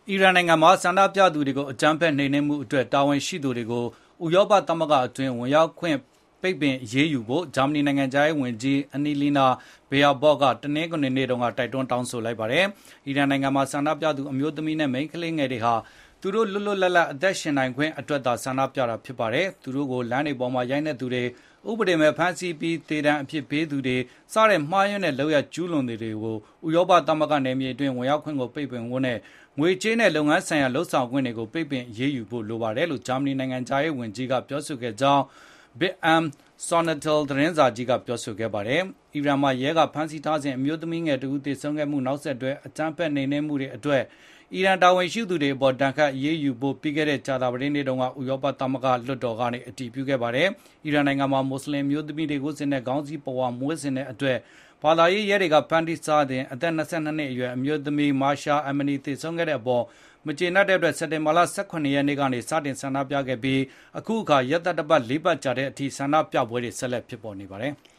အီရန်နိုင်ငံမှာဆန္ဒပြသူတွေကိုအကြမ်းဖက်နှိမ်နင်းမှုအတွက်တာဝန်ရှိသူတွေကိုဥရောပသမဂ္ဂအတွင်းဝင်ရောက်ခွင့်ပိတ်ပင်အရေးယူဖို့ဂျာမနီနိုင်ငံသားရေးဝန်ကြီးအနီလီနာဘေယာဘော့ကတနင်္ဂနွေနေ့တုန်းကတိုက်တွန်းတောင်းဆိုလိုက်ပါတယ်။အီရန်နိုင်ငံမှာဆန္ဒပြသူအမျိုးသမီးနဲ့မိန်းကလေးငယ်တွေဟာသူတို့လွတ်လွတ်လပ်လပ်အသက်ရှင်နိုင်ခွင့်အတွက်သာဆန္ဒပြတာဖြစ်ပါတယ်။သူတို့ကိုလမ်းတွေပေါ်မှာရိုက်နှက်သူတွေဥပဒေမဲ့ဖမ်းဆီးပြီးသေဒဏ်အဖြစ်ပေးသူတွေစတဲ့မှားယွင်းတဲ့လုပ်ရကျူးလွန်သူတွေကိုဥရောပသမဂ္ဂနယ်မြေအတွင်းဝင်ရောက်ခွင့်ကိုပိတ်ပင်ဖို့နဲ့ငွေကြေးနဲ့လုပ်ငန်းဆိုင်ရာလှုပ်ဆောင်ခွင့်တွေကိုပိတ်ပင်အရေးယူဖို့လိုပါတယ်လို့ဂျာမနီနိုင်ငံသားရေးဝန်ကြီးကပြောဆိုခဲ့ကြောင်း Bild am Sonntag သတင်းစာကြီးကပြောဆိုခဲ့ပါတယ်။အီရန်မှာရဲကဖမ်းဆီးထားစဉ်အမျိုးသမီးငယ်တဦးသေဆုံးခဲ့မှုနောက်ဆက်တွဲအကြမ်းဖက်နှိမ်နင်းမှုတွေအတွက်အီရန်တာဝန်ရှိသူတွေအပေါ်ဒဏ်ခတ်အရေးယူဖို့ပြီးခဲ့တဲ့ကြာသပတေးနေ့တုန်းကဥရောပသမဂ္ဂလွှတ်တော်ကနေအတည်ပြုခဲ့ပါတယ်။အီရန်နိုင်ငံမှာမွတ်စလင်မျိုးသမီးတွေကိုစင်တဲ့ခေါင်းစည်းပဝါမွေးစင်တဲ့အတွက်ဘာသာရေးရဲတွေကဖမ်းဆီးထားတဲ့အသက်22နှစ်အရွယ်အမျိုးသမီးမာရှာအမနီသေဆုံးခဲ့တဲ့အပေါ်မကျေနပ်တဲ့အတွက်စက်တင်ဘာလ18ရက်နေ့ကနေစတင်ဆန္ဒပြခဲ့ပြီးအခုအခါရက်သတ္တပတ်4ပတ်ကြာတဲ့အထိဆန္ဒပြပွဲတွေဆက်လက်ဖြစ်ပေါ်နေပါတယ်။